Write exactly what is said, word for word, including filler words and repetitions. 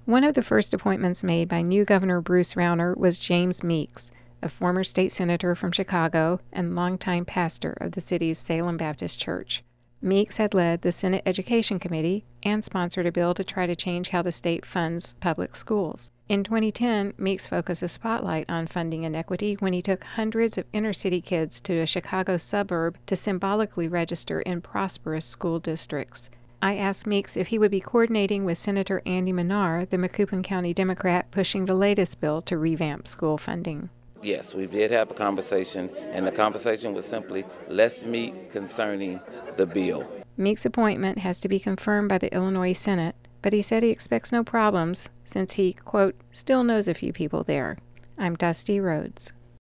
One of the first appointments made by new Governor Bruce Rauner was James Meeks, a former state senator from Chicago and longtime pastor of the city's Salem Baptist Church. Meeks had led the Senate Education Committee and sponsored a bill to try to change how the state funds public schools. In twenty ten, Meeks focused a spotlight on funding inequity when he took hundreds of inner-city kids to a Chicago suburb to symbolically register in prosperous school districts. I asked Meeks if he would be coordinating with Senator Andy Manar, the Macoupin County Democrat pushing the latest bill to revamp school funding. Yes, we did have a conversation, and the conversation was simply, let's meet concerning the bill. Meeks' appointment has to be confirmed by the Illinois Senate, but he said he expects no problems since he, quote, still knows a few people there. I'm Dusty Rhodes.